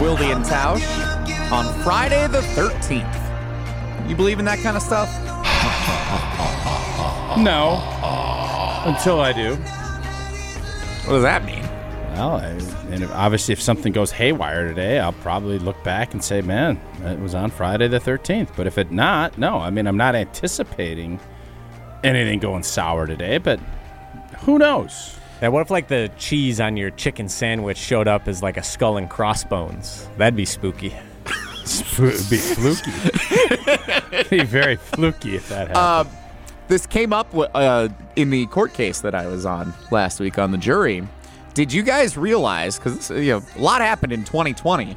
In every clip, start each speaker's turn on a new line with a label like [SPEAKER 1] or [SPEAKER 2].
[SPEAKER 1] Wilde and Tausch on Friday the 13th. You believe in that kind of stuff?
[SPEAKER 2] No. Until I do.
[SPEAKER 1] What does that mean?
[SPEAKER 2] Well, and obviously if something goes haywire today, I'll probably look back and say, man, it was on Friday the 13th. But if it not, no. I mean, I'm not anticipating anything going sour today, but who knows?
[SPEAKER 3] Yeah, what if like the cheese on your chicken sandwich showed up as like a skull and crossbones? That'd be spooky.
[SPEAKER 2] It'd be fluky. It'd be very fluky if that happened.
[SPEAKER 1] This came up in the court case that I was on last week on the jury. Did you guys realize, because a lot happened in 2020,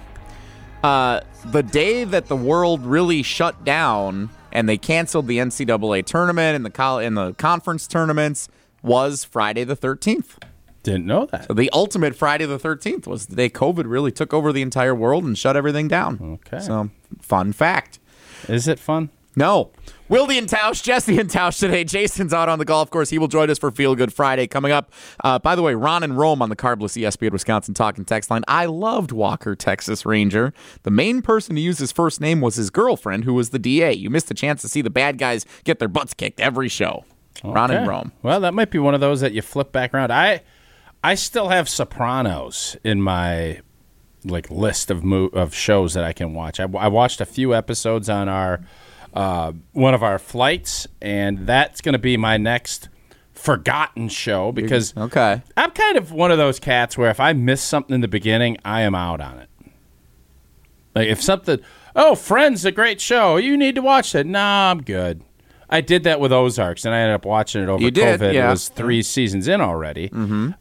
[SPEAKER 1] the day that the world really shut down and they canceled the NCAA tournament and the conference tournaments was Friday the 13th.
[SPEAKER 2] Didn't know that.
[SPEAKER 1] So the ultimate Friday the 13th was the day COVID really took over the entire world and shut everything down.
[SPEAKER 2] Okay.
[SPEAKER 1] So, fun fact.
[SPEAKER 2] Is it fun?
[SPEAKER 1] No. Wilde and Tausch, Jesse and Tausch today. Jason's out on the golf course. He will join us for Feel Good Friday coming up. By the way, Ron and Rome on the Carbless ESPN Wisconsin Talking text line. I loved Walker, Texas Ranger. The main person to use his first name was his girlfriend, who was the DA. You missed a chance to see the bad guys get their butts kicked every show. Okay. Ron and Rome.
[SPEAKER 2] Well, that might be one of those that you flip back around. I still have Sopranos in my list of shows that I can watch. I watched a few episodes on our one of our flights, and that's going to be my next forgotten show because I'm kind of one of those cats where if I miss something in the beginning, I am out on it. Like if something, Friends, a great show, you need to watch it. Nah, I'm good. I did that with Ozarks, and I ended up watching it over COVID. Yeah. It was 3 seasons in already.
[SPEAKER 1] Mm-hmm.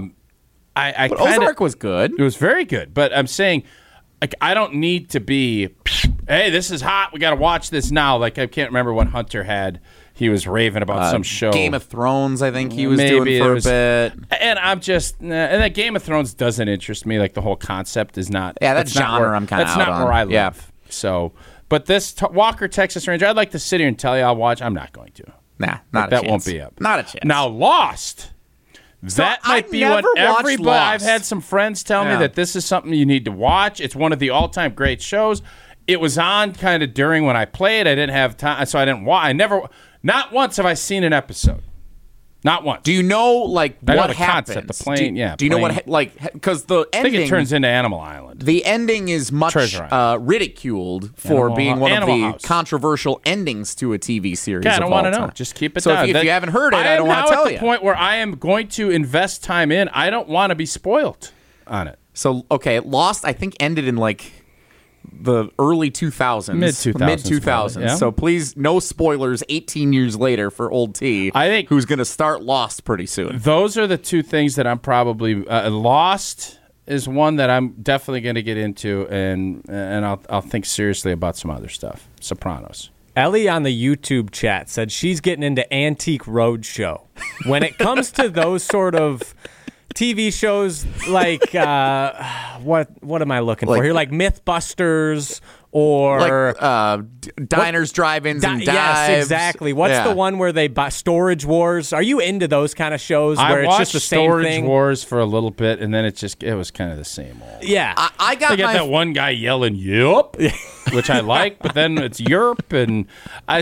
[SPEAKER 2] But
[SPEAKER 1] Ozark was good.
[SPEAKER 2] It was very good, but I'm saying I don't need to be, hey, this is hot, we got to watch this now. I can't remember what Hunter had. He was raving about some show.
[SPEAKER 1] Game of Thrones, I think he was doing for a bit.
[SPEAKER 2] And I'm just, and that Game of Thrones doesn't interest me. The whole concept is not.
[SPEAKER 1] Yeah, that's genre I'm kind of out on.
[SPEAKER 2] That's not where I live. Yeah. So, but this Walker, Texas Ranger, I'd like to sit here and tell you I'll watch. I'm not going to.
[SPEAKER 1] Nah, not a chance.
[SPEAKER 2] That won't be up.
[SPEAKER 1] Not a chance.
[SPEAKER 2] Now, Lost. So that might be what everybody. I've had some friends tell me that this is something you need to watch. It's one of the all-time great shows. It was on kind of during when I played. I didn't have time, so I didn't watch. Not once have I seen an episode. Not once.
[SPEAKER 1] Do you know what
[SPEAKER 2] the
[SPEAKER 1] happens?
[SPEAKER 2] Concept, the plane,
[SPEAKER 1] do you know what because the ending?
[SPEAKER 2] I think it turns into Animal Island.
[SPEAKER 1] The ending is much ridiculed for being one of the controversial endings to a TV series.
[SPEAKER 2] I don't want to know. Just keep it
[SPEAKER 1] down.
[SPEAKER 2] So
[SPEAKER 1] if you haven't heard it, I don't want to tell you.
[SPEAKER 2] I'm now at the point where I am going to invest time in. I don't want to be spoiled on it.
[SPEAKER 1] So Lost, I think ended in the early 2000s.
[SPEAKER 2] Mid 2000s. Yeah.
[SPEAKER 1] So please, no spoilers 18 years later for old T,
[SPEAKER 2] I think,
[SPEAKER 1] who's going to start Lost pretty soon.
[SPEAKER 2] Those are the two things that I'm probably... Lost is one that I'm definitely going to get into, and I'll think seriously about some other stuff. Sopranos.
[SPEAKER 3] Ellie on the YouTube chat said she's getting into Antique Roadshow. When it comes to those sort of... TV shows what am I looking for here? Like Mythbusters or
[SPEAKER 1] diners, drive-ins, and dives.
[SPEAKER 3] Yes, exactly. What's the one where they buy Storage Wars? Are you into those kind of shows where it's just the same thing?
[SPEAKER 2] I watched Storage Wars for a little bit, and then it was kind of the same old.
[SPEAKER 3] Yeah,
[SPEAKER 1] I got
[SPEAKER 2] that one guy yelling "Yup," which I like, but then it's "Yerp," and I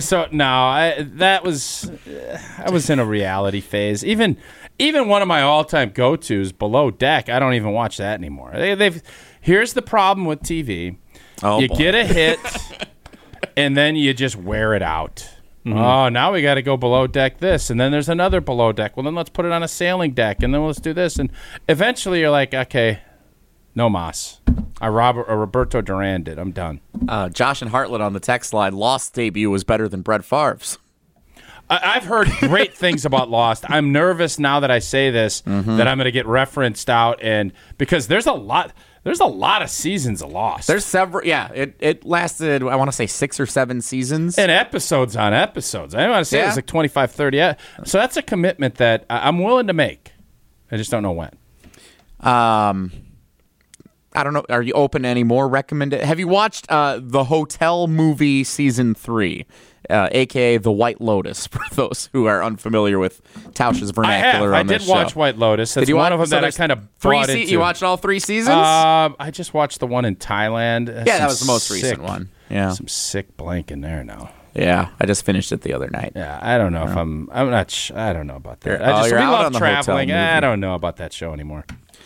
[SPEAKER 2] was in a reality phase. Even one of my all-time go-tos, Below Deck, I don't even watch that anymore. Here's the problem with TV. You get a hit, and then you just wear it out. Mm-hmm. Oh, now we got to go Below Deck this, and then there's another Below Deck. Well, then let's put it on a sailing deck, and then let's do this. And eventually you're like, okay, no mas. Roberto Duran did. I'm done.
[SPEAKER 1] Josh and Hartlet on the text line, Lost debut was better than Brett Favre's.
[SPEAKER 2] I've heard great things about Lost. I'm nervous now that I say this that I'm going to get referenced out, and because there's a lot of seasons of Lost.
[SPEAKER 1] There's several. Yeah, it lasted. I want to say 6 or 7 seasons,
[SPEAKER 2] and episodes on episodes. I want to say it was 25, 30. So that's a commitment that I'm willing to make. I just don't know when.
[SPEAKER 1] I don't know. Are you open to any more recommended? Have you watched the Hotel movie season 3, aka The White Lotus? For those who are unfamiliar with Tausch's vernacular
[SPEAKER 2] I
[SPEAKER 1] on this
[SPEAKER 2] did watch
[SPEAKER 1] show.
[SPEAKER 2] White Lotus. That's one of them that I kind of brought into.
[SPEAKER 1] You watched all 3 seasons?
[SPEAKER 2] I just watched the one in Thailand.
[SPEAKER 1] Yeah, that was the most recent one. Yeah,
[SPEAKER 2] some sick blank in there now.
[SPEAKER 1] Yeah, I just finished it the other night.
[SPEAKER 2] Yeah, I don't know if I'm not. I don't know about that.
[SPEAKER 1] You're
[SPEAKER 2] we
[SPEAKER 1] out
[SPEAKER 2] love
[SPEAKER 1] on the
[SPEAKER 2] traveling.
[SPEAKER 1] hotel movie.
[SPEAKER 2] I don't know about that show anymore.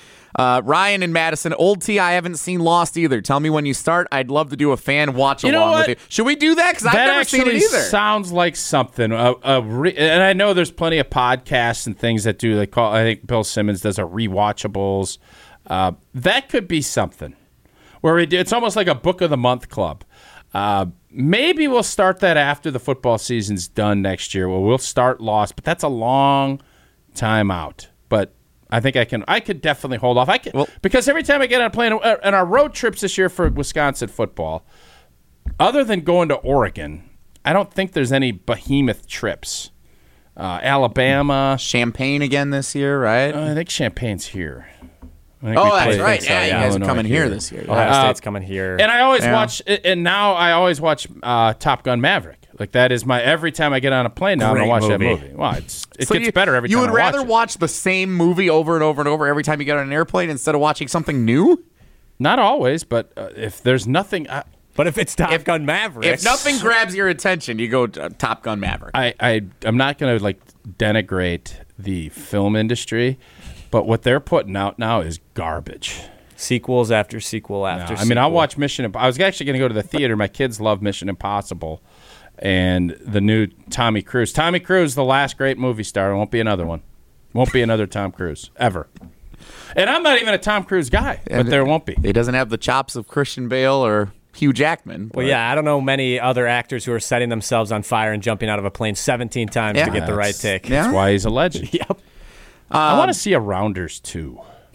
[SPEAKER 1] Ryan and Madison, old T, I haven't seen Lost either. Tell me when you start. I'd love to do a fan watch along with you. Should we do that? Because I've never seen it either.
[SPEAKER 2] Sounds like something. And I know there's plenty of podcasts and things that do. They call. I think Bill Simmons does a rewatchables. That could be something where we do. It's almost like a book of the month club. Maybe we'll start that after the football season's done next year. Well, we'll start Lost, but that's a long time out. But I think I could definitely hold off. Because every time I get on a plane, and our road trips this year for Wisconsin football, other than going to Oregon, I don't think there's any behemoth trips. Alabama.
[SPEAKER 1] Champaign again this year, right?
[SPEAKER 2] I think Champagne's here.
[SPEAKER 1] That's right. Yeah, you guys are coming here this year.
[SPEAKER 3] Ohio State's coming here.
[SPEAKER 2] And I always watch, and now I always watch Top Gun Maverick. Like that is every time I get on a plane now, I'm going to watch that movie. Well, it gets better every time I watch it.
[SPEAKER 1] You would rather watch the same movie over and over and over every time you get on an airplane instead of watching something new?
[SPEAKER 2] Not always, but if there's nothing...
[SPEAKER 3] But if it's Top Gun Maverick...
[SPEAKER 1] If nothing grabs your attention, you go Top Gun Maverick.
[SPEAKER 2] I'm not going to denigrate the film industry, but what they're putting out now is garbage.
[SPEAKER 3] Sequels after sequel after sequel.
[SPEAKER 2] I mean, I'll watch Mission... I was actually going to go to the theater. My kids love Mission Impossible. And the new Tommy Cruise. Tommy Cruise, the last great movie star. There won't be another one. Won't be another Tom Cruise, ever. And I'm not even a Tom Cruise guy, but there won't be.
[SPEAKER 1] He doesn't have the chops of Christian Bale or Hugh Jackman.
[SPEAKER 3] Well, yeah, I don't know many other actors who are setting themselves on fire and jumping out of a plane 17 times to get the right take.
[SPEAKER 2] That's why he's a legend.
[SPEAKER 3] Yep.
[SPEAKER 2] I want to see a Rounders 2.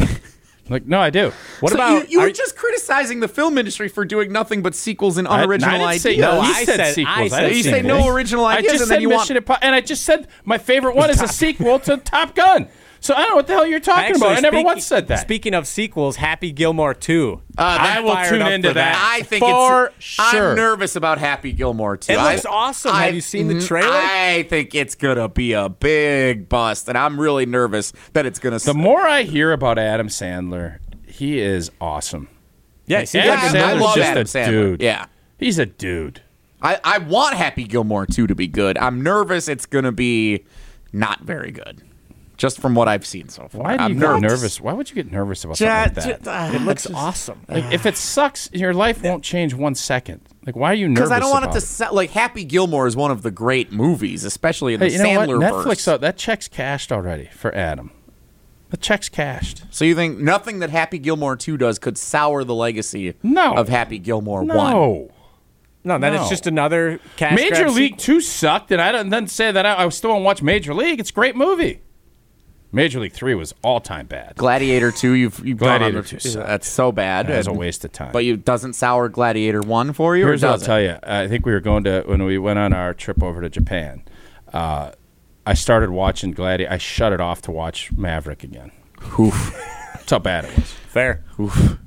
[SPEAKER 2] No, I do.
[SPEAKER 3] What about
[SPEAKER 1] you were just criticizing the film industry for doing nothing but sequels and unoriginal ideas.
[SPEAKER 2] I said sequels.
[SPEAKER 1] You say no original ideas.
[SPEAKER 2] I just said and I just said my favorite one is a sequel to Top Gun. So I don't know what the hell you're talking about. I never once said that.
[SPEAKER 3] Speaking of sequels, Happy Gilmore 2.
[SPEAKER 2] I will tune into that.
[SPEAKER 1] I think sure. I'm nervous about Happy Gilmore 2.
[SPEAKER 3] It looks awesome. Have you seen the trailer?
[SPEAKER 1] I think it's going to be a big bust, and I'm really nervous that it's going to...
[SPEAKER 2] The more I hear about Adam Sandler, he is awesome.
[SPEAKER 3] Yeah,
[SPEAKER 1] I love Adam Sandler.
[SPEAKER 2] Dude.
[SPEAKER 1] Yeah.
[SPEAKER 2] He's a dude.
[SPEAKER 1] I want Happy Gilmore 2 to be good. I'm nervous it's going to be not very good. Just from what I've seen so far.
[SPEAKER 2] Why do you get nervous? Why would you get nervous about something like that?
[SPEAKER 3] It looks awesome.
[SPEAKER 2] If it sucks, your life won't change 1 second. Why are you nervous?
[SPEAKER 1] Because I don't want it to sound Happy Gilmore is one of the great movies, especially in the Sandler verse.
[SPEAKER 2] Netflix, that check's cashed already for Adam. The check's cashed.
[SPEAKER 1] So you think nothing that Happy Gilmore 2 does could sour the legacy of Happy Gilmore 1?
[SPEAKER 3] No, it's just another cash grab
[SPEAKER 2] Major League 2 sucked, and I don't say that I still won't watch Major League. It's a great movie. Major League 3 was all-time bad.
[SPEAKER 1] Gladiator 2, you've
[SPEAKER 2] Gladiator 2 sucked.
[SPEAKER 1] That's so bad.
[SPEAKER 2] It was a waste of time.
[SPEAKER 1] But it doesn't sour Gladiator 1 for you?
[SPEAKER 2] Here's what I'll tell you. I think we were when we went on our trip over to Japan, I started watching Gladiator. I shut it off to watch Maverick again.
[SPEAKER 1] Oof.
[SPEAKER 2] That's how bad it was.
[SPEAKER 3] Fair.
[SPEAKER 1] Oof.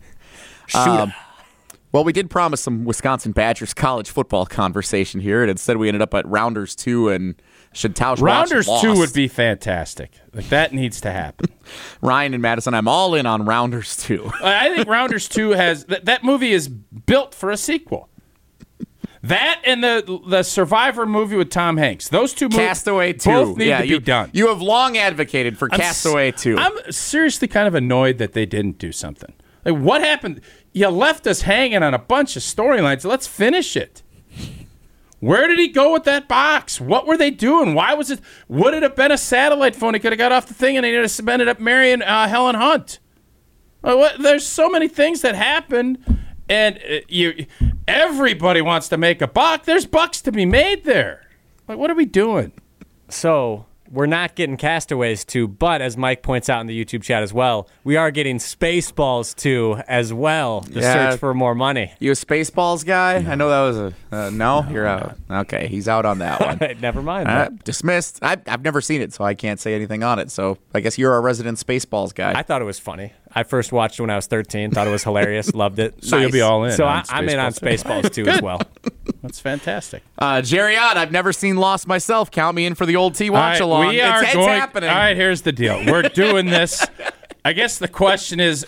[SPEAKER 1] Well, we did promise some Wisconsin Badgers college football conversation here, and instead we ended up at Rounders 2 and should Tausch
[SPEAKER 2] Rounders
[SPEAKER 1] watch
[SPEAKER 2] 2
[SPEAKER 1] Lost.
[SPEAKER 2] would be fantastic. That needs to happen.
[SPEAKER 1] Ryan and Madison, I'm all in on Rounders 2.
[SPEAKER 2] I think Rounders 2 has that movie is built for a sequel. That and the Survivor movie with Tom Hanks. Those two movies
[SPEAKER 1] Castaway 2.
[SPEAKER 2] both need to be done.
[SPEAKER 1] You have long advocated for Castaway 2.
[SPEAKER 2] I'm seriously kind of annoyed that they didn't do something. What happened? You left us hanging on a bunch of storylines. Let's finish it. Where did he go with that box? What were they doing? Why was it? Would it have been a satellite phone? He could have got off the thing and he ended up marrying Helen Hunt. There's so many things that happened, and everybody wants to make a buck. There's bucks to be made there. What are we doing?
[SPEAKER 3] So We're not getting Castaways 2, but as Mike points out in the YouTube chat as well, we are getting Spaceballs 2 as well. The search for more money.
[SPEAKER 1] You a Spaceballs guy? No. I know that was a no. You're out. Okay, he's out on that one.
[SPEAKER 3] Never mind.
[SPEAKER 1] Dismissed. I've never seen it, so I can't say anything on it. So I guess you're our resident Spaceballs guy.
[SPEAKER 3] I thought it was funny. I first watched it when I was 13. Thought it was hilarious. Loved it.
[SPEAKER 2] So you'll be all in.
[SPEAKER 3] So I'm in on Spaceballs 2 as well.
[SPEAKER 2] That's fantastic.
[SPEAKER 1] Jerry Ott, I've never seen Lost myself. Count me in for the old T watch along. It's happening.
[SPEAKER 2] All right, here's the deal. We're doing this. I guess the question is,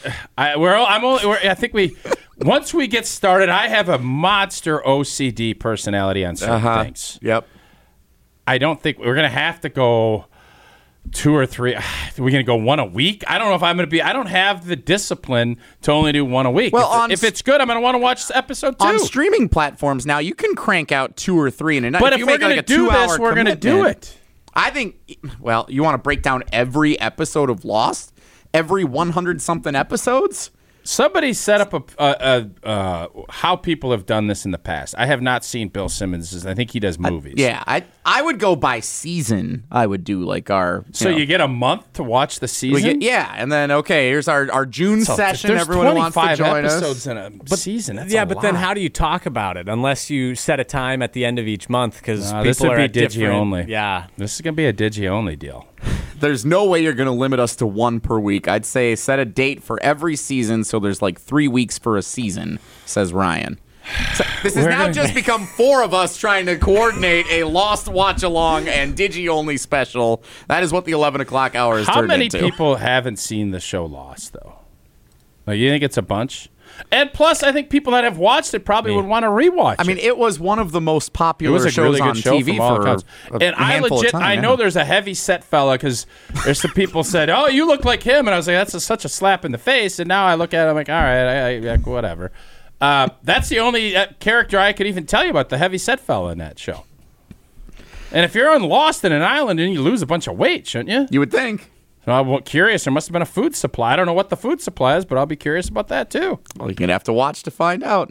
[SPEAKER 2] I think once we get started, I have a monster OCD personality on certain things.
[SPEAKER 1] Yep.
[SPEAKER 2] I don't think we're gonna have to go 2 or 3. We're going to go 1 a week. I don't know if I'm going to be. I don't have the discipline to only do 1 a week.
[SPEAKER 1] Well,
[SPEAKER 2] if it's good, I'm going to want to watch episode 2.
[SPEAKER 1] On streaming platforms now, you can crank out 2 or 3 in a night.
[SPEAKER 2] But if we're going to do this, we're going to do it.
[SPEAKER 1] I think. Well, you want to break down every episode of Lost, every 100-something episodes.
[SPEAKER 2] Somebody set up how people have done this in the past. I have not seen Bill Simmons. I think he does movies.
[SPEAKER 1] I would go by season. I would do like our.
[SPEAKER 2] You get a month to watch the season.
[SPEAKER 1] And then here's our June session. Everyone who wants to join us.
[SPEAKER 2] There's 25 episodes in a season. That's
[SPEAKER 3] a lot. Then how do you talk about it unless you set a time at the end of each month? Because
[SPEAKER 2] this would be Digi only.
[SPEAKER 3] Yeah,
[SPEAKER 2] this is gonna be a Digi only deal.
[SPEAKER 1] There's no way you're going to limit us to 1 per week. I'd say set a date for every season so there's like 3 weeks for a season, says Ryan. So this has now just become 4 of us trying to coordinate a Lost watch-along and Digi-only special. That is what the 11 o'clock hour is turned into.
[SPEAKER 2] How many people haven't seen the show Lost, though? Like, you think it's a bunch? And plus, I think people that have watched it probably would want to rewatch it.
[SPEAKER 1] I mean, it was one of the most popular shows on TV for a handful of time.
[SPEAKER 2] I know there's a heavy set fella because there's some people said, "Oh, you look like him," and I was like, "That's such a slap in the face." And now I look at him like, "All right, I whatever." That's the only character I could even tell you about, the heavy set fella in that show. And if you're on Lost in an island and you lose a bunch of weight, shouldn't you?
[SPEAKER 1] You would think.
[SPEAKER 2] So I'm curious. There must have been a food supply. I don't know what the food supply is, but I'll be curious about that too.
[SPEAKER 1] Well, you're going to have to watch to find out.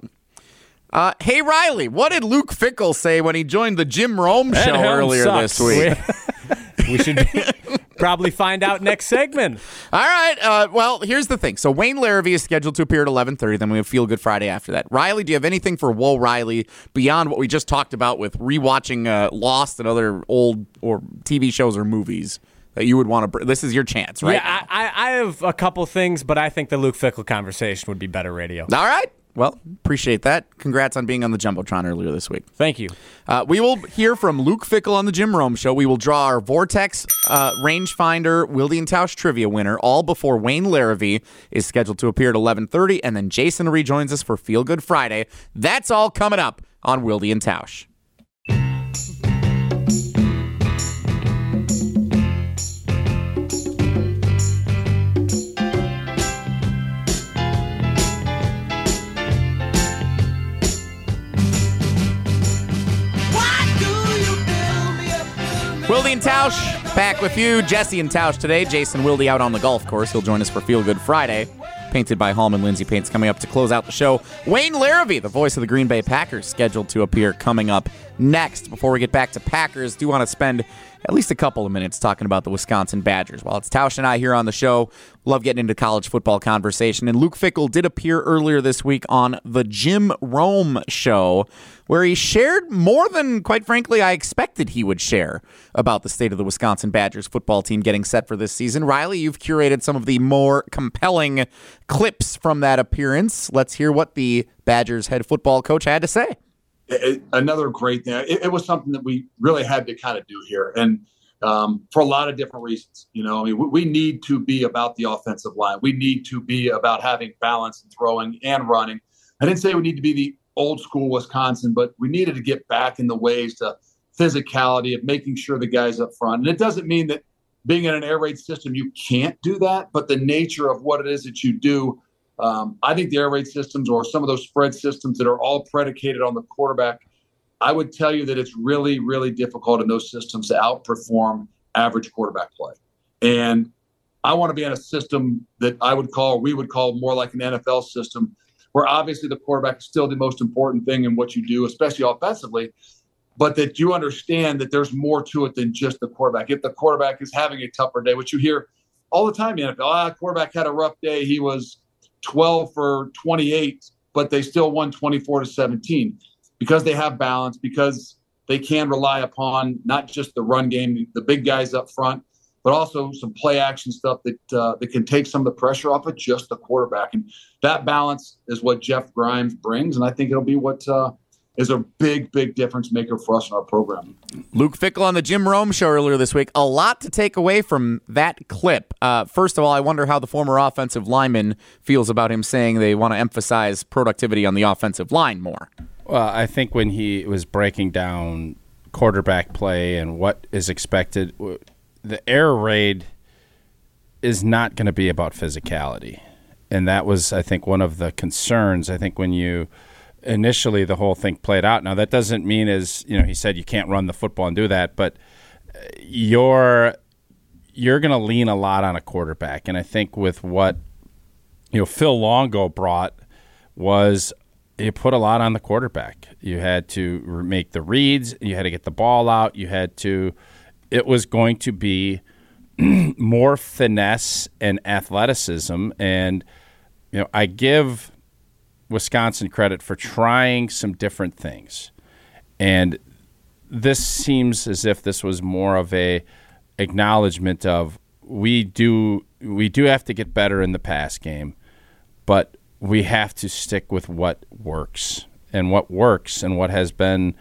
[SPEAKER 1] Hey, Riley, what did Luke Fickell say when he joined the Jim Rome show earlier this week?
[SPEAKER 3] We should probably find out next segment.
[SPEAKER 1] All right. Well, here's the thing. So Wayne Larrivee is scheduled to appear at 11:30. Then we have Feel Good Friday after that. Riley, do you have anything for Whoa Riley beyond what we just talked about with rewatching Lost and other old or TV shows or movies that you would want to? This is your chance, right?
[SPEAKER 3] Yeah, I have a couple things, but I think the Luke Fickell conversation would be better radio.
[SPEAKER 1] All right. Well, appreciate that. Congrats on being on the Jumbotron earlier this week.
[SPEAKER 3] Thank you.
[SPEAKER 1] We will hear from Luke Fickell on the Jim Rome Show. We will draw our Vortex Rangefinder Wilde and Tausch trivia winner all before Wayne Larrivee is scheduled to appear at 11:30, and then Jason rejoins us for Feel Good Friday. That's all coming up on Wilde and Tausch. Wilde and Tausch back with you. Jesse and Tausch today. Jason Wilde out on the golf course. He'll join us for Feel Good Friday. Painted by Hallman Lindsay Paints coming up to close out the show. Wayne Larrivee, the voice of the Green Bay Packers, scheduled to appear coming up next. Before we get back to Packers, do want to spend at least a couple of minutes talking about the Wisconsin Badgers. While it's Tausch and I here on the show, love getting into college football conversation. And Luke Fickell did appear earlier this week on the Jim Rome Show, where he shared more than, quite frankly, I expected he would share about the state of the Wisconsin Badgers football team getting set for this season. Riley, you've curated some of the more compelling clips from that appearance. Let's hear what the Badgers head football coach had to say.
[SPEAKER 4] Another great thing. It was something that we really had to kind of do here, and for a lot of different reasons. You know, I mean, we need to be about the offensive line. We need to be about having balance and throwing and running. I didn't say we need to be the old school Wisconsin, but we needed to get back in the ways to physicality of making sure the guys up front. And it doesn't mean that being in an air raid system you can't do that, but the nature of what it is that you do. I think the air raid systems or some of those spread systems that are all predicated on the quarterback, I would tell you that it's really, really difficult in those systems to outperform average quarterback play. And I want to be in a system that we would call more like an NFL system, where obviously the quarterback is still the most important thing in what you do, especially offensively. but that you understand that there's more to it than just the quarterback. If the quarterback is having a tougher day, which you hear all the time in the NFL, quarterback had a rough day. He was 12 for 28, but they still won 24-17 because they have balance, because they can rely upon not just the run game, the big guys up front, but also some play action stuff that can take some of the pressure off of just the quarterback. And that balance is what Jeff Grimes brings, and I think it'll be what is a big, big difference maker for us in our program.
[SPEAKER 1] Luke Fickell on the Jim Rome Show earlier this week. A lot to take away from that clip. First of all, I wonder how the former offensive lineman feels about him saying they want to emphasize productivity on the offensive line more.
[SPEAKER 2] Well, I think when he was breaking down quarterback play and what is expected, the air raid is not going to be about physicality. And that was, I think, one of the concerns. I think when you initially the whole thing played out. Now, that doesn't mean, as you know, he said you can't run the football and do that, but you're going to lean a lot on a quarterback. And I think with what Phil Longo brought was you put a lot on the quarterback. You had to make the reads. You had to get the ball out. It was going to be more finesse and athleticism. And, I give Wisconsin credit for trying some different things. And this seems as if this was more of a acknowledgement of we do have to get better in the pass game, but we have to stick with what works. And what works and what has been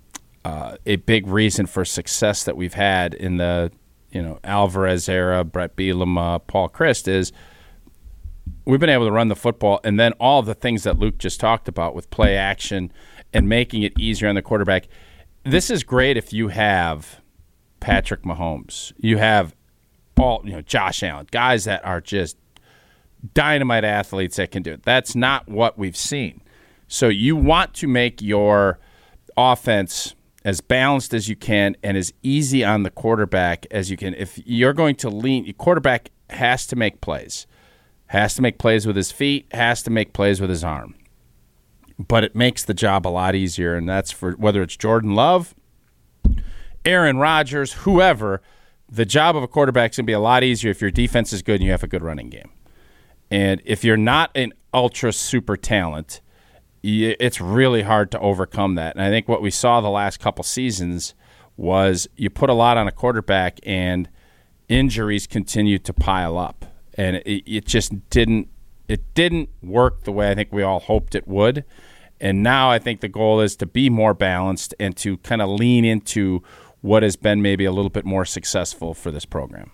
[SPEAKER 2] a big reason for success that we've had in the Alvarez era, Brett Bielema, Paul Chryst, is we've been able to run the football, and then all of the things that Luke just talked about with play action and making it easier on the quarterback. This is great if you have Patrick Mahomes. You have Josh Allen, guys that are just dynamite athletes that can do it. That's not what we've seen. So you want to make your offense as balanced as you can and as easy on the quarterback as you can. If you're going to lean, your quarterback has to make plays. Has to make plays with his feet, has to make plays with his arm. But it makes the job a lot easier, and that's for whether it's Jordan Love, Aaron Rodgers, whoever, the job of a quarterback is going to be a lot easier if your defense is good and you have a good running game. And if you're not an ultra super talent, it's really hard to overcome that. And I think what we saw the last couple seasons was you put a lot on a quarterback and injuries continued to pile up. And it just didn't work the way I think we all hoped it would. And now I think the goal is to be more balanced and to kind of lean into what has been maybe a little bit more successful for this program.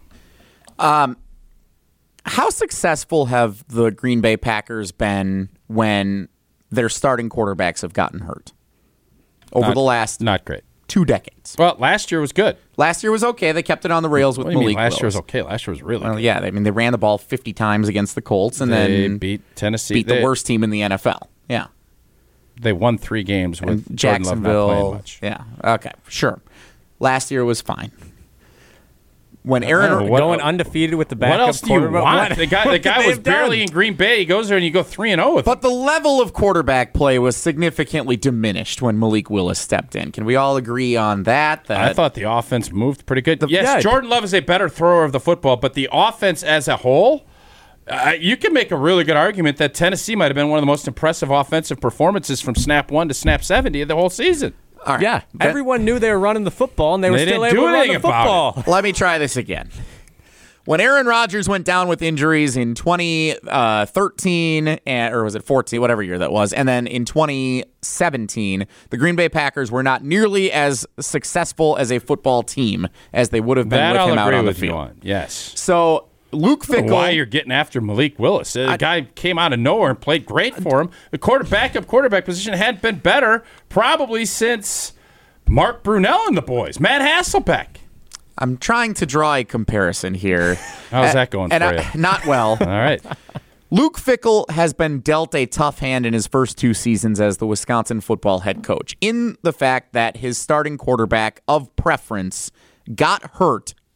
[SPEAKER 1] How successful have the Green Bay Packers been when their starting quarterbacks have gotten hurt over the last
[SPEAKER 2] not great
[SPEAKER 1] 2 decades?
[SPEAKER 2] Well, last year was good.
[SPEAKER 1] Last year was okay. They kept it on the rails with Malik Willis.
[SPEAKER 2] Last year was okay. Last year was really good.
[SPEAKER 1] Yeah, they ran the ball 50 times against the Colts and then
[SPEAKER 2] beat Tennessee.
[SPEAKER 1] Beat the worst team in the NFL. Yeah.
[SPEAKER 2] They won 3 games with
[SPEAKER 1] Jacksonville.
[SPEAKER 2] Jordan Love not playing much.
[SPEAKER 1] Yeah. Okay. Sure. Last year was fine. When Aaron
[SPEAKER 3] going undefeated with the backup
[SPEAKER 2] what else do you want? The guy was barely
[SPEAKER 3] done?
[SPEAKER 2] in Green Bay. He goes there and you go 3-0 with him.
[SPEAKER 1] But the level of quarterback play was significantly diminished when Malik Willis stepped in. Can we all agree on that?
[SPEAKER 2] I thought the offense moved pretty good. Yes, Jordan Love is a better thrower of the football, but the offense as a whole, you can make a really good argument that Tennessee might have been one of the most impressive offensive performances from snap 1 to snap 70 of the whole season.
[SPEAKER 1] Right.
[SPEAKER 3] Yeah, everyone knew they were running the football, and they were still
[SPEAKER 2] didn't
[SPEAKER 3] able
[SPEAKER 2] do
[SPEAKER 3] to run
[SPEAKER 2] anything
[SPEAKER 3] the football.
[SPEAKER 1] Let me try this again. When Aaron Rodgers went down with injuries in 2013, or was it 14, whatever year that was, and then in 2017, the Green Bay Packers were not nearly as successful as a football team as they would have been with him out on the field.
[SPEAKER 2] Yes.
[SPEAKER 1] So Luke Fickell.
[SPEAKER 2] Why you're getting after Malik Willis? The guy came out of nowhere and played great for him. The quarterback position hadn't been better probably since Mark Brunell and the boys. Matt Hasselbeck.
[SPEAKER 1] I'm trying to draw a comparison here.
[SPEAKER 2] How's that going for you?
[SPEAKER 1] Not well.
[SPEAKER 2] All right.
[SPEAKER 1] Luke Fickell has been dealt a tough hand in his first 2 seasons as the Wisconsin football head coach in the fact that his starting quarterback of preference got hurt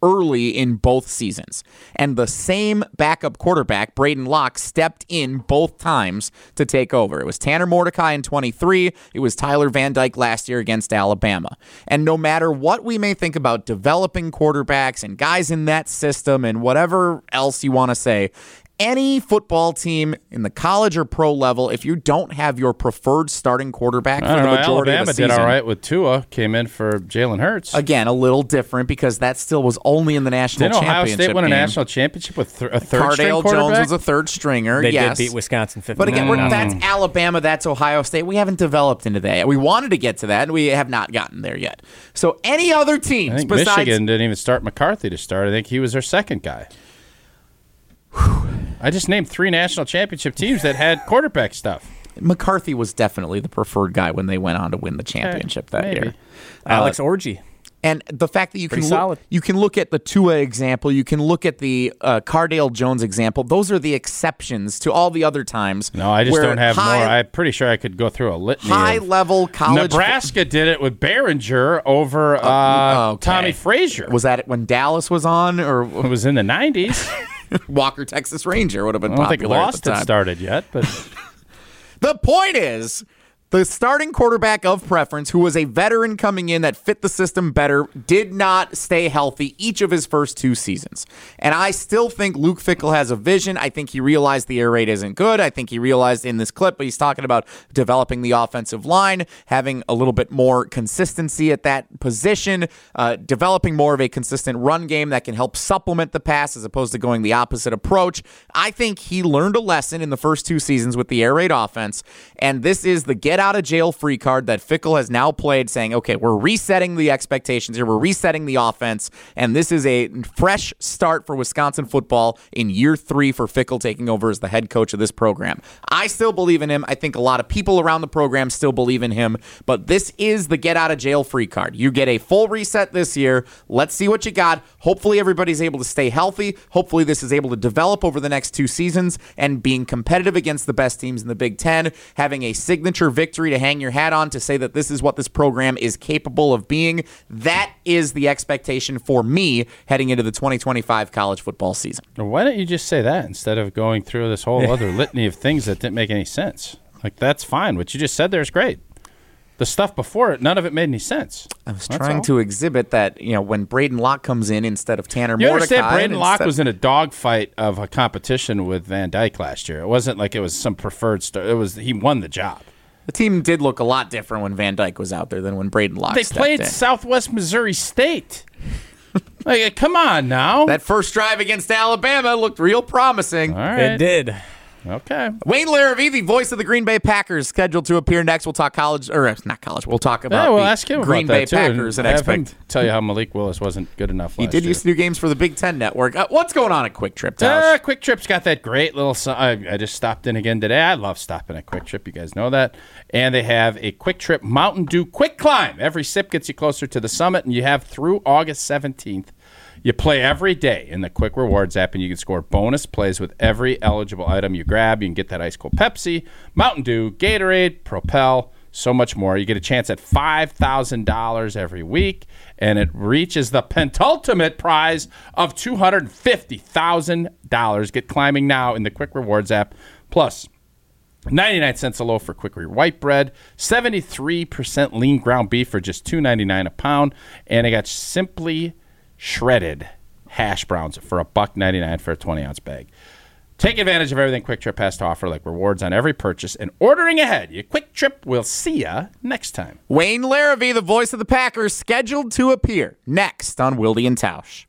[SPEAKER 1] early in both seasons. And the same backup quarterback, Braden Locke, stepped in both times to take over. It was Tanner Mordecai in 23. It was Tyler Van Dyke last year against Alabama. And no matter what we may think about developing quarterbacks and guys in that system and whatever else you want to say, any football team in the college or pro level, if you don't have your preferred starting quarterback for the majority
[SPEAKER 2] Alabama
[SPEAKER 1] of the season,
[SPEAKER 2] did all right with Tua. Came in for Jalen Hurts.
[SPEAKER 1] Again, a little different because that still was only in the national
[SPEAKER 2] Didn't
[SPEAKER 1] championship
[SPEAKER 2] Ohio State win a
[SPEAKER 1] game.
[SPEAKER 2] national championship with a third string
[SPEAKER 1] Cardale
[SPEAKER 2] quarterback?
[SPEAKER 1] Jones was a third stringer.
[SPEAKER 3] They
[SPEAKER 1] yes.
[SPEAKER 3] did beat Wisconsin 50.
[SPEAKER 1] But again, that's Alabama, that's Ohio State. We haven't developed into that. We wanted to get to that, and we have not gotten there yet. So any other
[SPEAKER 2] I
[SPEAKER 1] teams
[SPEAKER 2] think
[SPEAKER 1] besides
[SPEAKER 2] Michigan didn't even start McCarthy to start. I think he was their second guy. I just named 3 national championship teams that had quarterback stuff.
[SPEAKER 1] McCarthy was definitely the preferred guy when they went on to win the championship that
[SPEAKER 2] maybe.
[SPEAKER 1] year.
[SPEAKER 3] Alex Orji.
[SPEAKER 1] And the fact that you
[SPEAKER 3] Pretty
[SPEAKER 1] can
[SPEAKER 3] solid.
[SPEAKER 1] you can look at the Tua example, you can look at the Cardale Jones example. Those are the exceptions to all the other times.
[SPEAKER 2] No, I just
[SPEAKER 1] where
[SPEAKER 2] don't have more.
[SPEAKER 1] high,
[SPEAKER 2] I'm pretty sure I could go through a litany.
[SPEAKER 1] high-level college.
[SPEAKER 2] Nebraska did it with Behringer over
[SPEAKER 1] okay.
[SPEAKER 2] Tommy Frazier.
[SPEAKER 1] Was that when Dallas was on, or
[SPEAKER 2] It was in the 90s.
[SPEAKER 1] Walker Texas Ranger would have been
[SPEAKER 2] I don't think
[SPEAKER 1] popular at
[SPEAKER 2] Lost
[SPEAKER 1] the time?
[SPEAKER 2] had started yet, but
[SPEAKER 1] The point is, the starting quarterback of preference, who was a veteran coming in that fit the system better, did not stay healthy each of his first 2 seasons. And I still think Luke Fickell has a vision. I think he realized the air raid isn't good. I think he realized in this clip, but he's talking about developing the offensive line, having a little bit more consistency at that position, developing more of a consistent run game that can help supplement the pass as opposed to going the opposite approach. I think he learned a lesson in the first 2 seasons with the air raid offense, and this is the get out of jail free card that Fickell has now played, saying, okay, we're resetting the expectations here, we're resetting the offense, and this is a fresh start for Wisconsin football in year 3 for Fickell taking over as the head coach of this program. I still believe in him. I think a lot of people around the program still believe in him, but this is the get out of jail free card. You get a full reset this year. Let's see what you got. Hopefully everybody's able to stay healthy. Hopefully this is able to develop over the next 2 seasons and being competitive against the best teams in the Big Ten, having a signature victory to hang your hat on to say that this is what this program is capable of being. That is the expectation for me heading into the 2025 college football season.
[SPEAKER 2] why don't you just say that instead of going through this whole other litany of things that didn't make any sense? Like, that's fine. What you just said there is great. The stuff before it, none of it made any sense.
[SPEAKER 1] I was trying to exhibit that, when Braden Locke comes in instead of Tanner Mordecai.
[SPEAKER 2] You understand, Braden Locke was in a dogfight of a competition with Van Dyke last year. It wasn't like it was some preferred star. He won the job.
[SPEAKER 1] The team did look a lot different when Van Dyke was out there than when Braden Locke
[SPEAKER 2] They
[SPEAKER 1] stepped
[SPEAKER 2] played
[SPEAKER 1] in.
[SPEAKER 2] Southwest Missouri State. Like, come on now.
[SPEAKER 1] That first drive against Alabama looked real promising.
[SPEAKER 2] All right.
[SPEAKER 3] It did.
[SPEAKER 2] Okay.
[SPEAKER 1] Wayne Larrivee, the voice of the Green Bay Packers, scheduled to appear next. We'll talk college, or not college. We'll talk about
[SPEAKER 2] We'll
[SPEAKER 1] the
[SPEAKER 2] ask him
[SPEAKER 1] Green
[SPEAKER 2] about
[SPEAKER 1] Bay
[SPEAKER 2] that too,
[SPEAKER 1] Packers and
[SPEAKER 2] have him
[SPEAKER 1] expect.
[SPEAKER 2] tell you how Malik Willis wasn't good enough
[SPEAKER 1] He
[SPEAKER 2] last
[SPEAKER 1] did
[SPEAKER 2] year.
[SPEAKER 1] used to do games for the Big Ten Network. What's going on at Quick Trip, Tausch?
[SPEAKER 2] Quick Trip's got that great little. I just stopped in again today. I love stopping at Quick Trip. You guys know that. And they have a Quick Trip Mountain Dew Quick Climb. Every sip gets you closer to the summit, and you have through August 17th. You play every day in the Quick Rewards app, and you can score bonus plays with every eligible item you grab. You can get that ice cold Pepsi, Mountain Dew, Gatorade, Propel, so much more. You get a chance at $5,000 every week, and it reaches the penultimate prize of $250,000. Get climbing now in the Quick Rewards app. Plus, 99 cents a loaf for Quick white bread, 73% lean ground beef for just $2.99 a pound, and I got Simply shredded hash browns for $1.99 for a 20-ounce bag. Take advantage of everything Quick Trip has to offer, like rewards on every purchase and ordering ahead. Your Quick Trip will see ya next time.
[SPEAKER 1] Wayne Larrivee, the voice of the Packers, scheduled to appear next on Wilde and Tausch.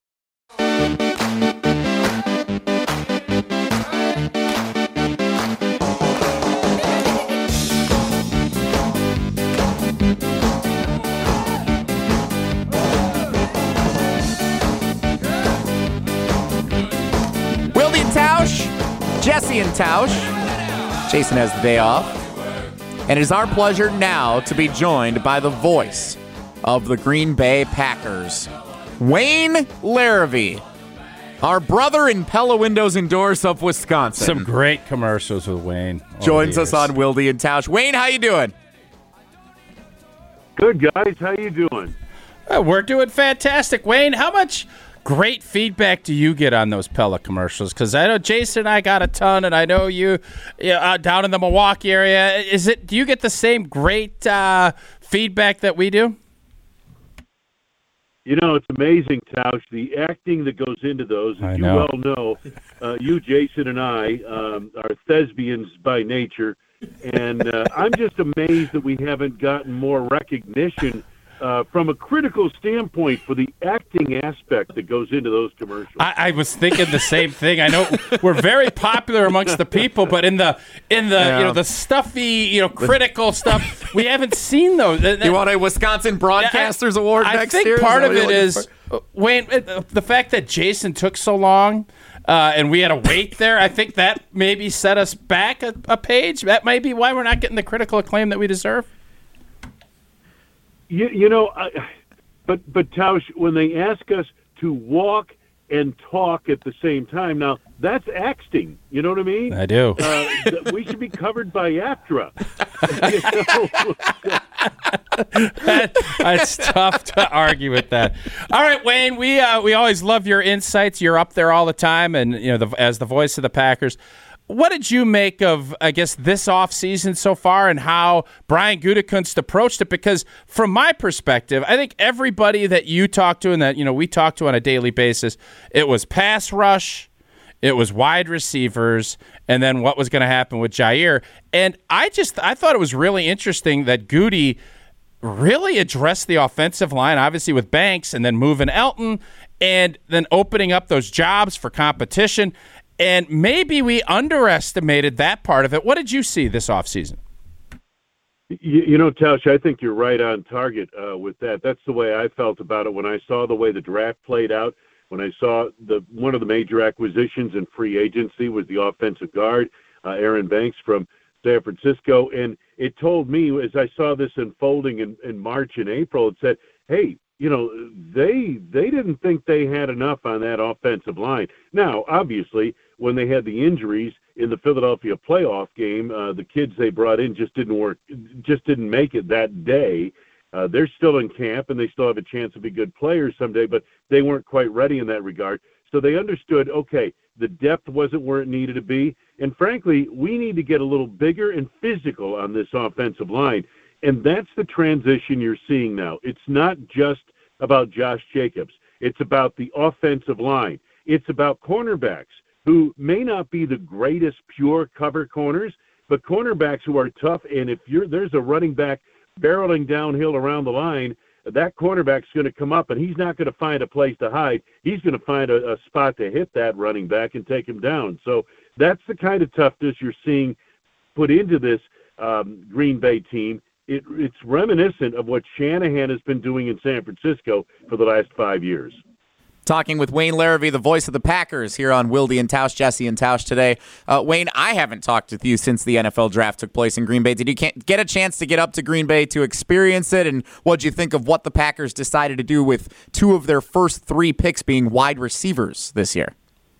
[SPEAKER 1] Jesse and Tausch. Jason has the day off. And it is our pleasure now to be joined by the voice of the Green Bay Packers, Wayne Larrivee, our brother in Pella Windows and Doors of Wisconsin.
[SPEAKER 2] Some great commercials with Wayne.
[SPEAKER 1] Joins us on Wilde and Tausch. Wayne, how you doing?
[SPEAKER 5] Good, guys. How you doing?
[SPEAKER 2] We're doing fantastic. Wayne, how much great feedback do you get on those Pella commercials? Because I know Jason and I got a ton, and I know you down in the Milwaukee area. Do you get the same great feedback that we do?
[SPEAKER 5] You know, it's amazing, Tausch, the acting that goes into those. As you well know, you, Jason, and I are thespians by nature, and I'm just amazed that we haven't gotten more recognition from a critical standpoint for the acting aspect that goes into those commercials.
[SPEAKER 2] I was thinking the same thing. I know we're very popular amongst the people, but in the the stuffy, critical stuff, we haven't seen those.
[SPEAKER 1] You want a Wisconsin Broadcasters Award next year?
[SPEAKER 2] I think part of it is, Wayne, the fact that Jason took so long and we had to wait there, I think that maybe set us back a page. That might be why we're not getting the critical acclaim that we deserve.
[SPEAKER 5] But Tausch, when they ask us to walk and talk at the same time, now that's acting. You know what I mean?
[SPEAKER 2] I do.
[SPEAKER 5] We should be covered by AFTRA.
[SPEAKER 2] It's tough to argue with that. All right, Wayne, we always love your insights. You're up there all the time, and as the voice of the Packers. What did you make of, I guess, this offseason so far and how Brian Gutekunst approached it? Because from my perspective, I think everybody that you talk to and that we talk to on a daily basis, it was pass rush, it was wide receivers, and then what was going to happen with Jair. And I thought it was really interesting that Goody really addressed the offensive line, obviously with Banks, and then moving Elton, and then opening up those jobs for competition. And maybe we underestimated that part of it. What did you see this offseason?
[SPEAKER 5] Tausch, I think you're right on target with that. That's the way I felt about it when I saw the way the draft played out, when I saw one of the major acquisitions in free agency was the offensive guard, Aaron Banks from San Francisco. And it told me, as I saw this unfolding in March and April, it said, hey, they didn't think they had enough on that offensive line. Now, obviously, when they had the injuries in the Philadelphia playoff game, the kids they brought in just didn't make it that day. They're still in camp, and they still have a chance to be good players someday, but they weren't quite ready in that regard. So they understood, okay, the depth wasn't where it needed to be, and frankly, we need to get a little bigger and physical on this offensive line. And that's the transition you're seeing now. It's not just about Josh Jacobs. It's about the offensive line. It's about cornerbacks who may not be the greatest pure cover corners, but cornerbacks who are tough. And if there's a running back barreling downhill around the line, that cornerback's going to come up, and he's not going to find a place to hide. He's going to find a spot to hit that running back and take him down. So that's the kind of toughness you're seeing put into this Green Bay team. It's reminiscent of what Shanahan has been doing in San Francisco for the last 5 years.
[SPEAKER 1] Talking with Wayne Larrivee, the voice of the Packers, here on Wilde and Tausch, Jesse and Tausch today. Wayne, I haven't talked with you since the NFL draft took place in Green Bay. Did you get a chance to get up to Green Bay to experience it? And what did you think of what the Packers decided to do with two of their first three picks being wide receivers this year?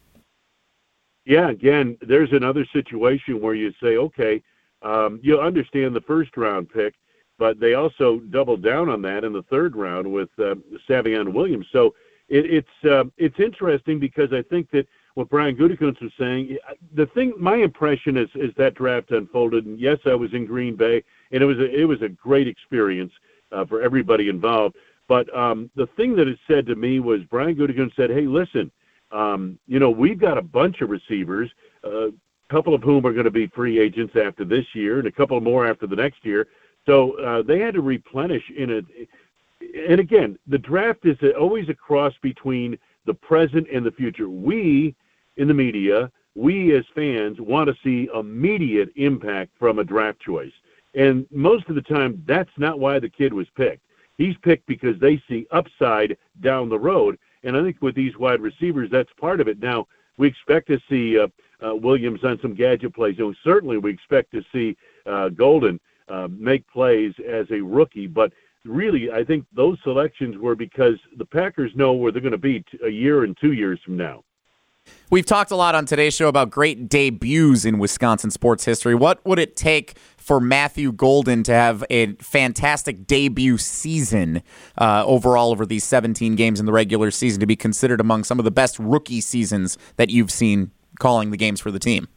[SPEAKER 5] Yeah, again, there's another situation where you say, okay, you'll understand the first-round pick, but they also doubled down on that in the third round with Savion Williams. So it's interesting because I think that what Brian Gutekunst was saying, my impression as that draft unfolded, and yes, I was in Green Bay, and it was a great experience for everybody involved. But the thing that it said to me was Brian Gutekunst said, hey, listen, we've got a bunch of receivers, a couple of whom are going to be free agents after this year and a couple more after the next year. So they had to replenish in it. And again, the draft is always a cross between the present and the future. We, in the media, we as fans want to see immediate impact from a draft choice. And most of the time, that's not why the kid was picked. He's picked because they see upside down the road. And I think with these wide receivers, that's part of it. Now, we expect to see Williams on some gadget plays. Certainly we expect to see Golden make plays as a rookie. But really, I think those selections were because the Packers know where they're going to be a year and 2 years from now.
[SPEAKER 1] We've talked a lot on today's show about great debuts in Wisconsin sports history. What would it take for Matthew Golden to have a fantastic debut season overall over these 17 games in the regular season to be considered among some of the best rookie seasons that you've seen calling the games for the team?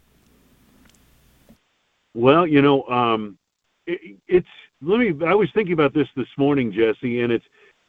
[SPEAKER 5] Well, I was thinking about this morning, Jesse, and it's,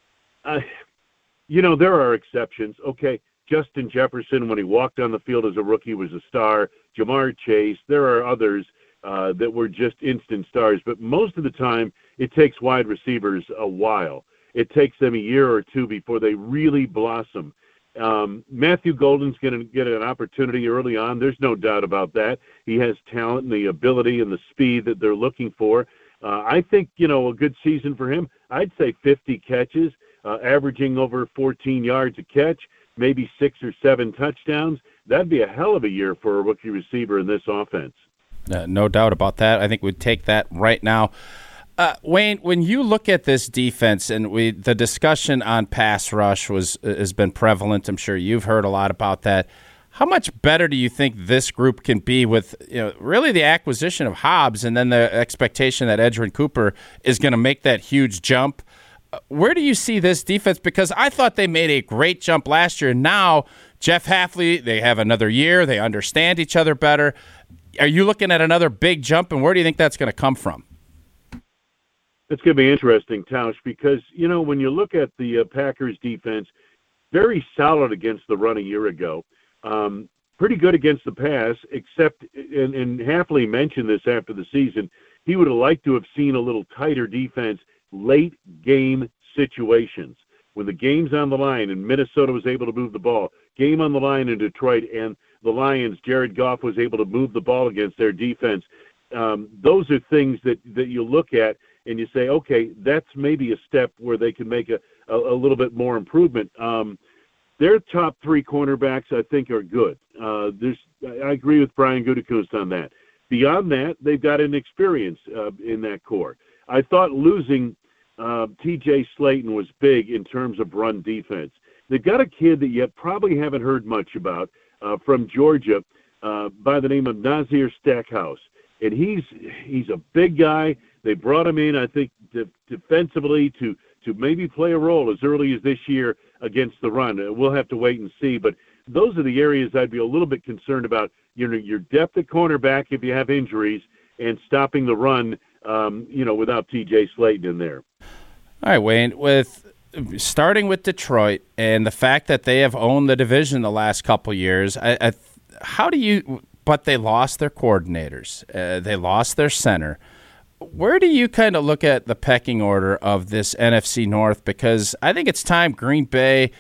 [SPEAKER 5] there are exceptions. Okay, Justin Jefferson, when he walked on the field as a rookie, was a star. Jamar Chase, there are others that were just instant stars. But most of the time, it takes wide receivers a while. It takes them a year or two before they really blossom. Matthew Golden's going to get an opportunity early on. There's no doubt about that. He has talent and the ability and the speed that they're looking for. I think, a good season for him, I'd say 50 catches, averaging over 14 yards a catch, maybe 6 or 7 touchdowns. That'd be a hell of a year for a rookie receiver in this offense.
[SPEAKER 2] No doubt about that. I think we'd take that right now. Wayne, when you look at this defense, and the discussion on pass rush has been prevalent. I'm sure you've heard a lot about that. How much better do you think this group can be with really the acquisition of Hobbs and then the expectation that Edgerrin Cooper is going to make that huge jump? Where do you see this defense? Because I thought they made a great jump last year. Now, Jeff Hafley, they have another year. They understand each other better. Are you looking at another big jump, and where do you think that's going to come from?
[SPEAKER 5] It's going to be interesting, Tausch, because, when you look at the Packers defense, very solid against the run a year ago. Pretty good against the pass, except, and Hafley mentioned this after the season, he would have liked to have seen a little tighter defense late game situations. When the game's on the line and Minnesota was able to move the ball, game on the line in Detroit and the Lions, Jared Goff was able to move the ball against their defense. Those are things that you look at and you say, okay, that's maybe a step where they can make a little bit more improvement. Their top 3 cornerbacks, I think, are good. I agree with Brian Gutekunst on that. Beyond that, they've got an experience in that core. I thought losing T.J. Slaton was big in terms of run defense. They've got a kid that you probably haven't heard much about from Georgia by the name of Nazir Stackhouse. And he's a big guy. They brought him in, I think, defensively to maybe play a role as early as this year against the run. We'll have to wait and see. But those are the areas I'd be a little bit concerned about. Your depth at cornerback if you have injuries and stopping the run, without T.J. Slaton in there.
[SPEAKER 2] All right, Wayne, starting with Detroit and the fact that they have owned the division the last couple years, but they lost their coordinators. They lost their center. Where do you kind of look at the pecking order of this NFC North? Because I think it's time Green Bay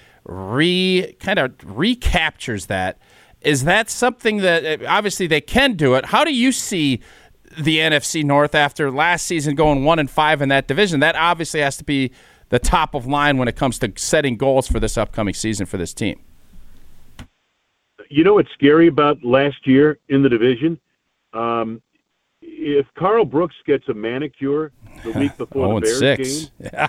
[SPEAKER 2] recaptures that. Is that something that obviously they can do it? How do you see the NFC North after last season going 1-5 in that division? That obviously has to be the top of line when it comes to setting goals for this upcoming season for this team.
[SPEAKER 5] You know what's scary about last year in the division? If Carl Brooks gets a manicure the week before the Bears game.
[SPEAKER 2] Yeah.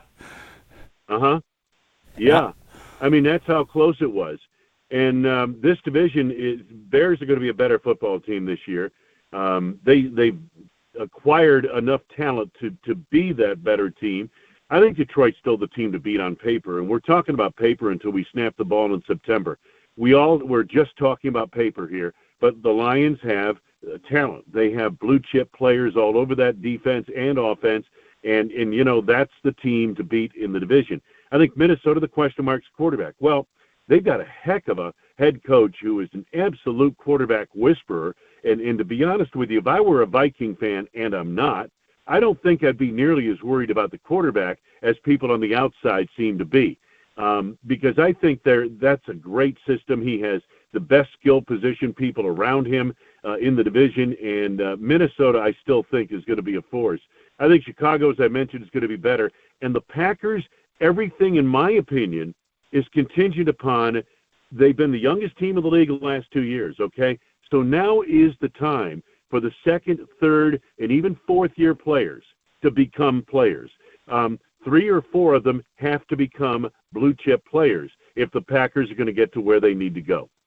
[SPEAKER 5] Yeah. I mean, that's how close it was. And this division, Bears are going to be a better football team this year. They've acquired enough talent to be that better team. I think Detroit's still the team to beat on paper, and we're talking about paper until we snap the ball in September. We're just talking about paper here, but the Lions have talent. They have blue chip players all over that defense and offense, and that's the team to beat in the division. I think Minnesota, the question mark's quarterback. Well, they've got a heck of a head coach who is an absolute quarterback whisperer. And to be honest with you, if I were a Viking fan, and I'm not, I don't think I'd be nearly as worried about the quarterback as people on the outside seem to be. Because I think that's a great system. He has the best skill position people around him in the division. And Minnesota, I still think, is going to be a force. I think Chicago, as I mentioned, is going to be better. And the Packers, everything, in my opinion, is contingent upon they've been the youngest team in the league the last 2 years, okay? So now is the time for the second, third, and even fourth-year players to become players. 3 or 4 of them have to become blue-chip players if the Packers are going to get to where they need to go.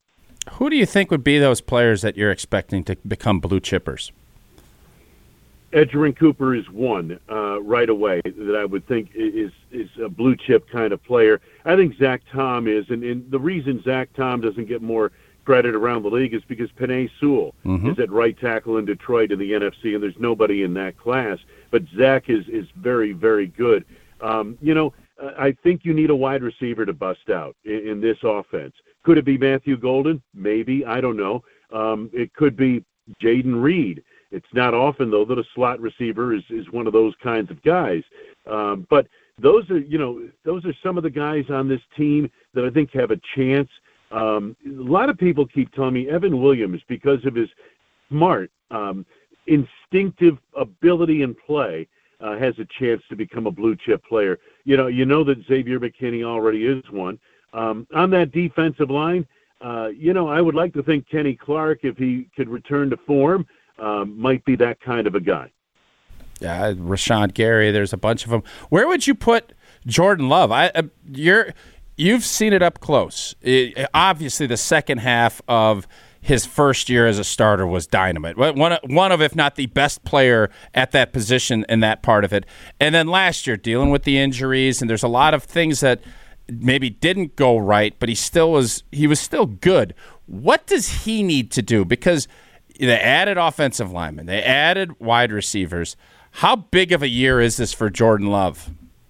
[SPEAKER 2] Who do you think would be those players that you're expecting to become blue chippers?
[SPEAKER 5] Edgerrin Cooper is one right away that I would think is a blue chip kind of player. I think Zach Tom is, and the reason Zach Tom doesn't get more credit around the league is because Penei Sewell is at right tackle in Detroit in the NFC, and there's nobody in that class. But Zach is very, very good. I think you need a wide receiver to bust out in this offense. Could it be Matthew Golden? Maybe. I don't know. It could be Jaden Reed. It's not often, though, that a slot receiver is one of those kinds of guys. But those are some of the guys on this team that I think have a chance. A lot of people keep telling me Evan Williams, because of his smart, instinctive ability in play, has a chance to become a blue chip player. You know that Xavier McKinney already is one. On that defensive line, I would like to think Kenny Clark, if he could return to form, might be that kind of a guy.
[SPEAKER 2] Yeah, Rashawn Gary, there's a bunch of them. Where would you put Jordan Love? You've seen it up close. Obviously, the second half of his first year as a starter was dynamite. One of, if not the best player at that position in that part of it. And then last year, dealing with the injuries, and there's a lot of things that maybe didn't go right, but he was still good. What does he need to do? Because they added offensive linemen, they added wide receivers. How big of a year is this for Jordan Love?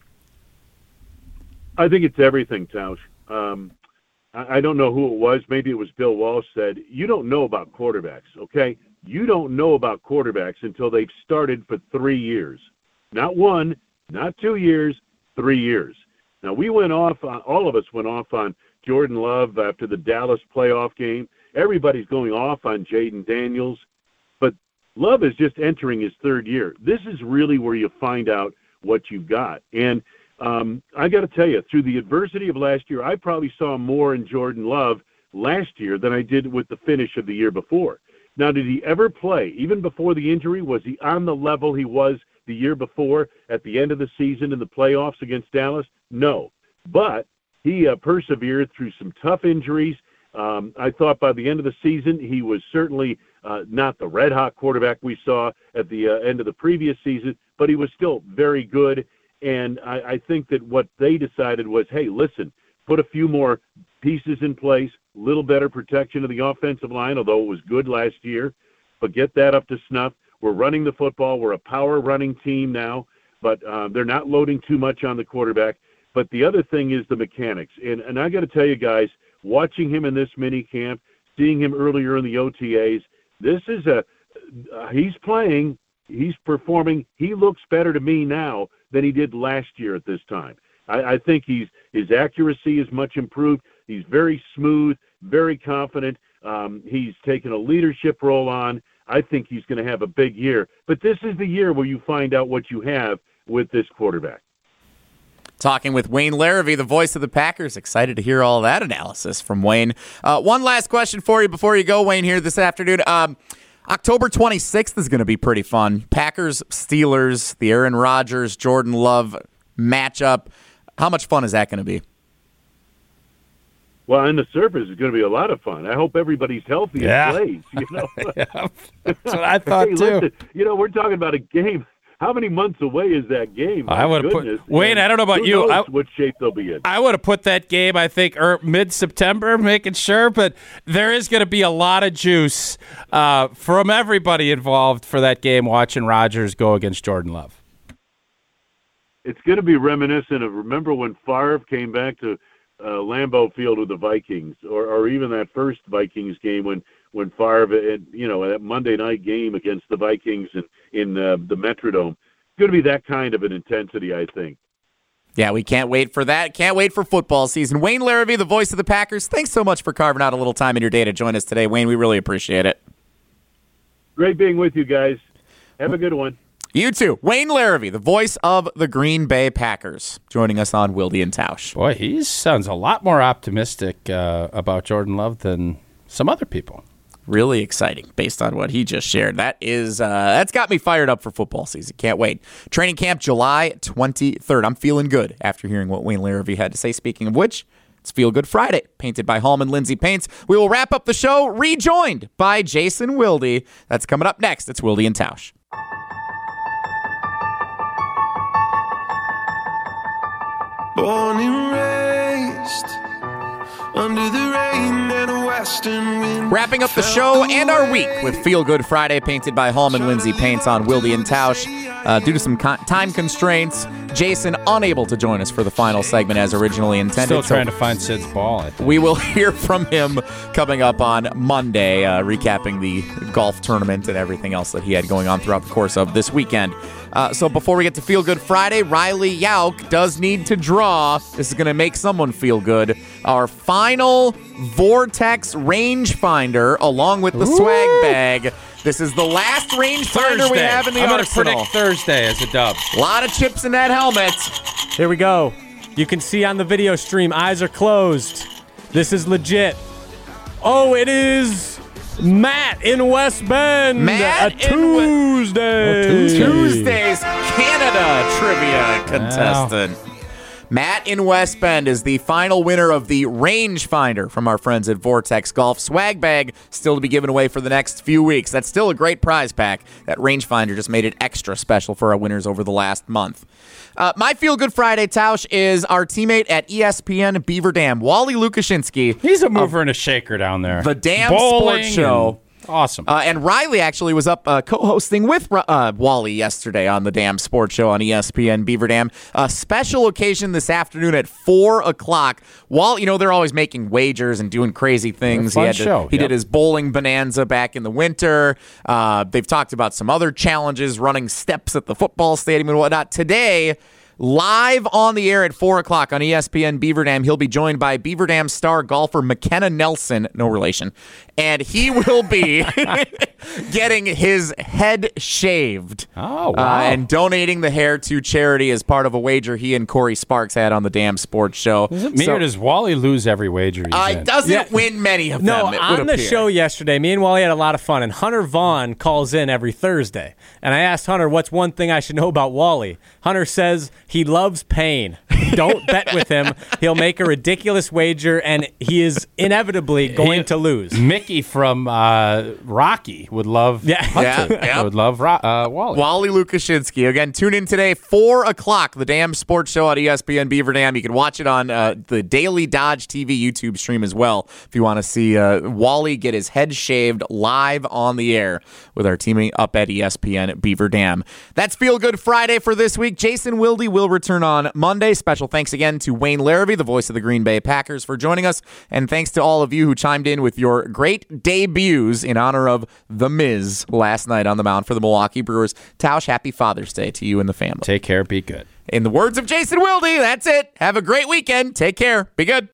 [SPEAKER 5] I think it's everything, Tausch. I don't know who it was. Maybe it was Bill Walsh said, you don't know about quarterbacks, okay? You don't know about quarterbacks until they've started for 3 years. Not 1, not 2 years, 3 years. Now, we went off, all of us went off on Jordan Love after the Dallas playoff game. Everybody's going off on Jaden Daniels. But Love is just entering his third year. This is really where you find out what you've got. And I got to tell you, through the adversity of last year, I probably saw more in Jordan Love last year than I did with the finish of the year before. Now, did he ever play? Even before the injury, was he on the level he was the year before at the end of the season in the playoffs against Dallas? No. But he persevered through some tough injuries. I thought by the end of the season, he was certainly not the red-hot quarterback we saw at the end of the previous season, but he was still very good. And I think that what they decided was, hey, listen, put a few more pieces in place, a little better protection of the offensive line, although it was good last year, but get that up to snuff. We're running the football. We're a power running team now, but they're not loading too much on the quarterback. But the other thing is the mechanics. And I got to tell you guys, watching him in this mini camp, seeing him earlier in the OTAs, this is he's playing, he's performing. He looks better to me now than he did last year at this time. I think his accuracy is much improved. He's very smooth, very confident. He's taken a leadership role on. I think he's going to have a big year. But this is the year where you find out what you have with this quarterback.
[SPEAKER 1] Talking with Wayne Larrivee, the voice of the Packers. Excited to hear all that analysis from Wayne. One last question for you before you go, Wayne, here this afternoon. October 26th is going to be pretty fun. Packers, Steelers, the Aaron Rodgers, Jordan Love matchup. How much fun is that going to be?
[SPEAKER 5] Well, on the surface, it's going to be a lot of fun. I hope everybody's healthy and plays.
[SPEAKER 2] Yeah, that's what I thought, too.
[SPEAKER 5] Listen, we're talking about a game. How many months away is that game?
[SPEAKER 2] I would have put Wayne. I don't know about you.
[SPEAKER 5] What shape they'll be in?
[SPEAKER 2] I would have put that game, I think, mid-September, making sure. But there is going to be a lot of juice from everybody involved for that game. Watching Rodgers go against Jordan Love.
[SPEAKER 5] It's going to be reminiscent of, remember when Favre came back to Lambeau Field with the Vikings, or even that first Vikings game when Favre, that Monday night game against the Vikings in the Metrodome. It's going to be that kind of an intensity, I think.
[SPEAKER 1] Yeah, we can't wait for that. Can't wait for football season. Wayne Larrivee, the voice of the Packers, thanks so much for carving out a little time in your day to join us today. Wayne, we really appreciate it.
[SPEAKER 5] Great being with you guys. Have a good one.
[SPEAKER 1] You too. Wayne Larrivee, the voice of the Green Bay Packers, joining us on Wilde and Tausch.
[SPEAKER 2] Boy, he sounds a lot more optimistic about Jordan Love than some other people.
[SPEAKER 1] Really exciting based on what he just shared. That's got me fired up for football season. Can't wait. Training camp July 23rd. I'm feeling good after hearing what Wayne Larrivee had to say. Speaking of which, It's Feel Good Friday, painted by Hallman Lindsay Paints. We will wrap up the show rejoined by Jason Wilde. That's coming up next. It's Wilde and Tausch.
[SPEAKER 6] Born and raised under the rain and a western wind.
[SPEAKER 1] Wrapping up the show and our week with Feel Good Friday, painted by Hallman Lindsay Paints on Wilde and Tausch. Due to some time constraints, Jason unable to join us for the final segment as originally intended.
[SPEAKER 2] Still trying to find Sid's ball, I think.
[SPEAKER 1] We will hear from him coming up on Monday, recapping the golf tournament and everything else that he had going on throughout the course of this weekend. So before we get to Feel Good Friday, Riley Yauk does need to draw. This is going to make someone feel good. Our final Vortex rangefinder, along with the swag bag. This is the last rangefinder we have in the
[SPEAKER 2] I'm
[SPEAKER 1] arsenal.
[SPEAKER 2] going to predict Thursday as a dub.
[SPEAKER 1] A lot of chips in that helmet.
[SPEAKER 3] Here we go. You can see on the video stream, eyes are closed. This is legit. Oh, it is Matt in West Bend.
[SPEAKER 1] Matt
[SPEAKER 3] a Tuesday.
[SPEAKER 1] Tuesday's Canada trivia contestant. Matt in West Bend is the final winner of the rangefinder from our friends at Vortex Golf. Swag bag still to be given away for the next few weeks. That's still a great prize pack. That rangefinder just made it extra special for our winners over the last month. My Feel Good Friday, Tausch, is our teammate at ESPN Beaver Dam, Wally Lukashinsky.
[SPEAKER 2] He's a mover and a shaker down there.
[SPEAKER 1] The Dam
[SPEAKER 2] Bowling
[SPEAKER 1] Sports Show.
[SPEAKER 2] Awesome.
[SPEAKER 1] And Riley actually was up co-hosting with Wally yesterday on the Dam Sports Show on ESPN Beaver Dam. A special occasion this afternoon at 4 o'clock. Wally, they're always making wagers and doing crazy things. He did his bowling bonanza back in the winter. They've talked about some other challenges, running steps at the football stadium and whatnot. Today, live on the air at 4 o'clock on ESPN Beaver Dam, he'll be joined by Beaver Dam star golfer McKenna Nelson, no relation, and he will be getting his head shaved.
[SPEAKER 2] Oh, wow.
[SPEAKER 1] And donating the hair to charity as part of a wager he and Corey Sparks had on the Dam Sports Show.
[SPEAKER 2] Is it me or does Wally lose every wager he's in?
[SPEAKER 1] Doesn't win many of them.
[SPEAKER 3] No, on the show yesterday, me and Wally had a lot of fun, and Hunter Vaughn calls in every Thursday. And I asked Hunter, what's one thing I should know about Wally? Hunter says he loves pain. Don't bet with him. He'll make a ridiculous wager, and he is inevitably going to lose.
[SPEAKER 2] Mickey from Rocky would love Hunter.
[SPEAKER 1] Yeah.
[SPEAKER 2] Would love Wally.
[SPEAKER 1] Wally Lukashinsky. Again, tune in today, 4 o'clock, the Dam Sports Show on ESPN Beaver Dam. You can watch it on the Daily Dodge TV YouTube stream as well if you want to see Wally get his head shaved live on the air with our teaming up at ESPN Beaver Dam. That's Feel Good Friday for this week. Jason Wilde will return on Monday. Special thanks again to Wayne Larrabee, the voice of the Green Bay Packers, for joining us. And thanks to all of you who chimed in with your great debuts in honor of The Miz last night on the mound for the Milwaukee Brewers. Tausch, happy Father's Day to you and the family.
[SPEAKER 2] Take care. Be good.
[SPEAKER 1] In the words of Jason Wilde, that's it. Have a great weekend. Take care. Be good.